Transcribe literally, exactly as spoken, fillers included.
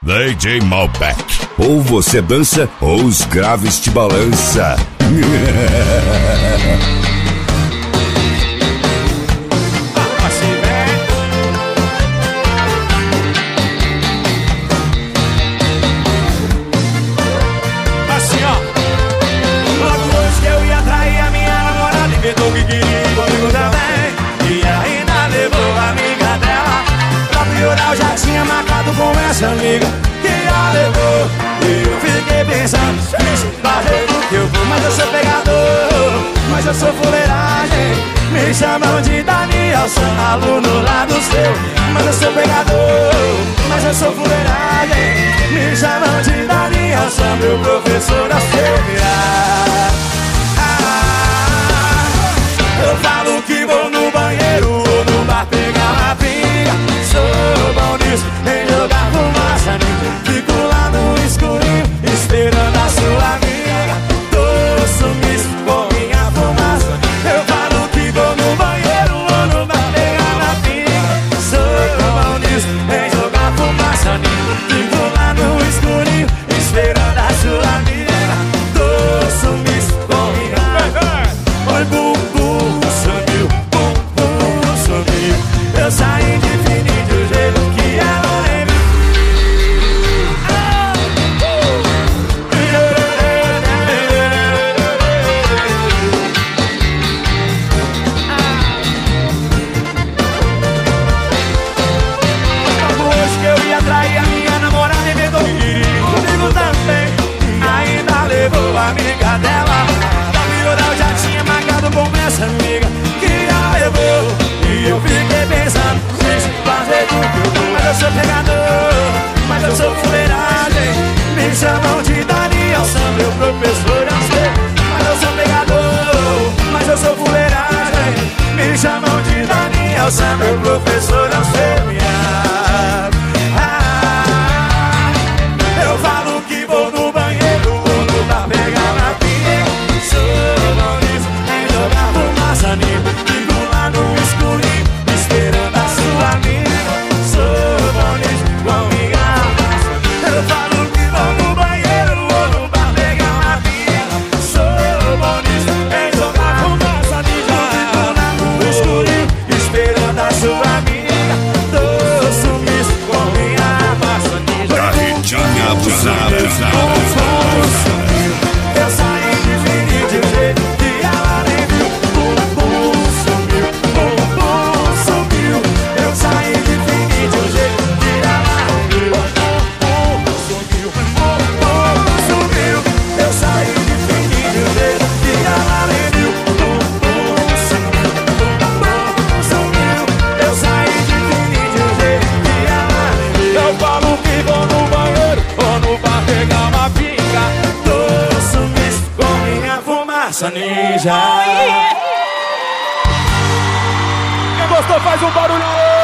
D J Malbec. Ou você dança ou os graves te balança. Assim, ó. Logo hoje que eu ia trair a minha namorada, inventou que queria comigo também. E ainda levou a amiga dela. Pra piorar, eu já tinha marcado com essa amiga que a levou. E eu fiquei pensando, esse barreiro que eu vou. Mas eu sou pegador, mas eu sou fuleiragem. Me chamam de Danielson, aluno lá do seu. Mas eu sou pegador, mas eu sou fuleiragem. Me chamam de Danielson, meu professor da Silvia. Eu falo que vou no banheiro ou no bar pegar uma pinga. Sou bom nisso, em jogar fumaça. Fico lá no escurinho, esperando a sua amiga. Tô sumiço com minha fumaça. Eu falo que vou no banheiro ou no bar pegar uma pinga. Sou bom nisso, em jogar fumaça. Fico lá no escurinho, esperando a sua amiga. Tô sumiço com minha fumaça. Oi, bum, bum, sumiu, bum, bum, sumiu. Eu saí de fininho de um jeito que ela nem viu. Logo hoje que eu ia trair a minha namorada, inventou que queria comigo também. E ainda levou a amiga dela. Pra piorar, eu já tinha marcado com essa amiga que a levou. E eu fiquei pensando, deixa eu fazer tudo que eu vou. Mas eu sou pegador, mas eu sou fuleiragem. Me chamam de Danielson, meu professor, eu sei. Mas eu sou pegador, mas eu sou fuleiragem. Me chamam de Danielson, meu professor, eu sei. Ah, eu falo que vou no banheiro ou no bar pegar na pinga. Sou bom nisso, em jogar fumaça nisso. Fico lá no escurinho, esperando a sua amiga. Sou bom nisso, com minha fumaça. Eu falo que vou no banheiro ou no bar pegar na pinga. Sou bom nisso, em jogar fumaça nisso. Fico lá no escurinho, esperando a sua amiga. Tô sumiço com minha fumaça nisso. Carretinha abusada. Eu saí de fininho de um jeito que ela nem viu. Bum, bum, sumiu, bum, bum, sumiu. Eu saí de fininho de um jeito que ela nem viu. Bum, bum, sumiu, bum, bum, sumiu. Eu saí de fininho de um jeito que ela nem viu. Bum, bum, sumiu, bum, bum, sumiu. Eu saí de fininho de um jeito que ela nem viu. Eu falo que vou no banheiro ou no bar pegar uma pinga. Tô sumiço com minha fumaça ninja. Quem gostou faz um barulho.